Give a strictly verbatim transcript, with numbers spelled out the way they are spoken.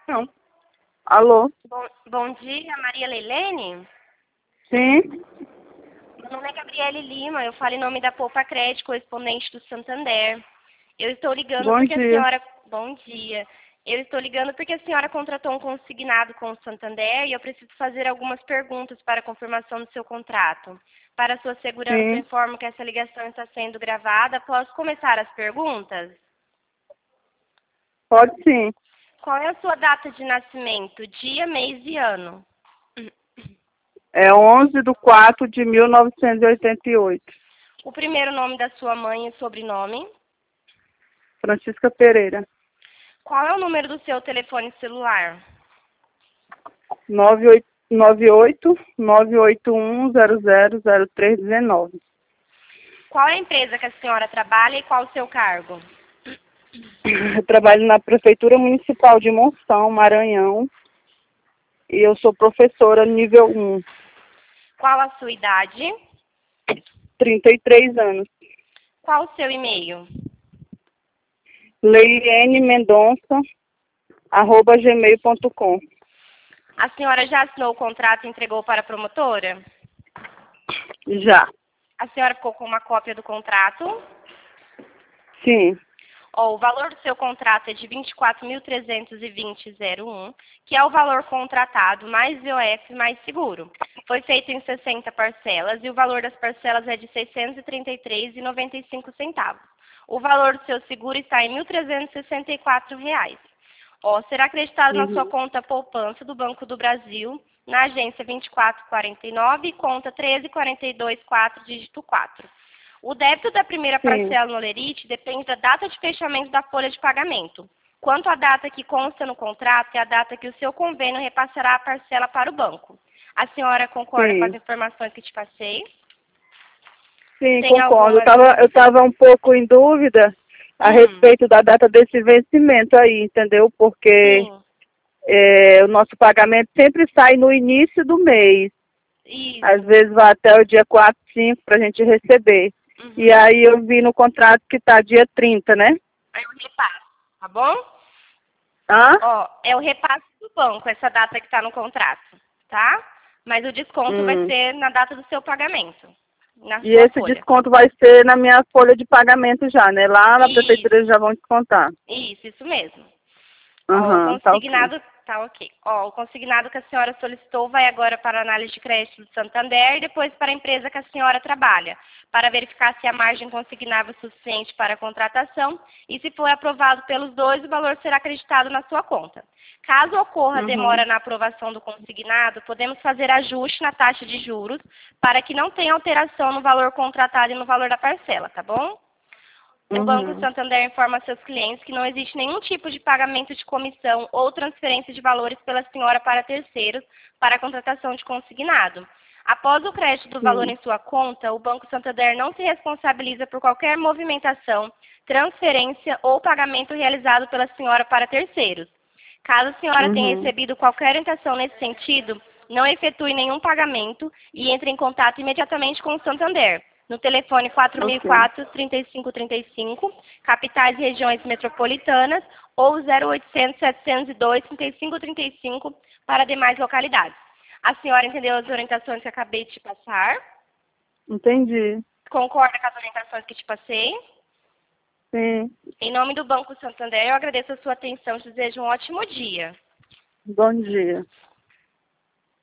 Não. Alô? Bom, bom dia, Maria Leilene? Sim? Meu nome é Gabriele Lima, eu falo em nome da Poupa Crédito, correspondente do Santander. Eu estou ligando Bom porque a dia. senhora... Bom dia. Eu estou ligando porque a senhora contratou um consignado com o Santander e eu preciso fazer algumas perguntas para a confirmação do seu contrato. Para sua segurança, eu Sim. informo que essa ligação está sendo gravada. Posso começar as perguntas? Pode sim. Qual é a sua data de nascimento? Dia, mês e ano? É onze de quatro de mil novecentos e oitenta e oito. O primeiro nome da sua mãe e sobrenome? Francisca Pereira. Qual é o número do seu telefone celular? nove oito nove oito nove oito um zero zero zero três um nove. Qual é a empresa que a senhora trabalha e qual o seu cargo? Eu trabalho na Prefeitura Municipal de Monção, Maranhão. E eu sou professora nível um. Qual a sua idade? trinta e três anos. Qual o seu e-mail? Leilene Mendonça, arroba gmail ponto com. A senhora já assinou o contrato e entregou para a promotora? Já. A senhora ficou com uma cópia do contrato? Sim. Ó, o valor do seu contrato é de vinte e quatro mil trezentos e vinte vírgula zero um, que é o valor contratado mais V O F mais seguro. Foi feito em sessenta parcelas e o valor das parcelas é de seiscentos e trinta e três reais e noventa e cinco centavos. O valor do seu seguro está em mil trezentos e sessenta e quatro reais. Ó, será acreditado Uhum. na sua conta poupança do Banco do Brasil, na agência vinte e quatro quarenta e nove, conta treze quatro dois quatro, dígito quatro. O débito da primeira Sim. parcela no Olerite depende da data de fechamento da folha de pagamento. Quanto à data que consta no contrato, é a data que o seu convênio repassará a parcela para o banco. A senhora concorda Sim. com as informações que te passei? Sim, Tem concordo. Eu alguma estava eu dúvida? tava um pouco em dúvida a Hum, respeito da data desse vencimento aí, entendeu? Porque sim. é, o nosso pagamento sempre sai no início do mês. Às Isso. vezes vai até o dia quatro, cinco para a gente receber. E Uhum. aí eu vi no contrato que está dia trinta, né? Aí eu repasso, tá bom? Hã? Ó, é o repasse do banco, essa data que está no contrato, tá? Mas o desconto vai Hum. ser na data do seu pagamento, na E sua esse folha. desconto vai ser na minha folha de pagamento já, né? Lá na prefeitura eles Isso, já vão descontar. isso, isso mesmo. Ó, o Aham, tá ok. consignado, tá ok. Ó, o consignado que a senhora solicitou vai agora para a análise de crédito do Santander e depois para a empresa que a senhora trabalha, para verificar se a margem consignável é suficiente para a contratação e se for aprovado pelos dois, o valor será acreditado na sua conta. Caso ocorra Uhum. demora na aprovação do consignado, podemos fazer ajuste na taxa de juros para que não tenha alteração no valor contratado e no valor da parcela, tá bom? O Banco Uhum. Santander informa a seus clientes que não existe nenhum tipo de pagamento de comissão ou transferência de valores pela senhora para terceiros para a contratação de consignado. Após o crédito do valor Sim. em sua conta, o Banco Santander não se responsabiliza por qualquer movimentação, transferência ou pagamento realizado pela senhora para terceiros. Caso a senhora tenha Uhum. recebido qualquer orientação nesse sentido, não efetue nenhum pagamento e entre em contato imediatamente com o Santander no telefone quatro mil e Ok. quatro, trinta e cinco trinta e cinco, capitais e regiões metropolitanas, ou zero oitocentos, setecentos e dois, trinta e cinco trinta e cinco para demais localidades. A senhora entendeu as orientações que acabei de te passar? Entendi. Concorda com as orientações que te passei? Sim. Em nome do Banco Santander, eu agradeço a sua atenção e desejo um ótimo dia. Bom dia.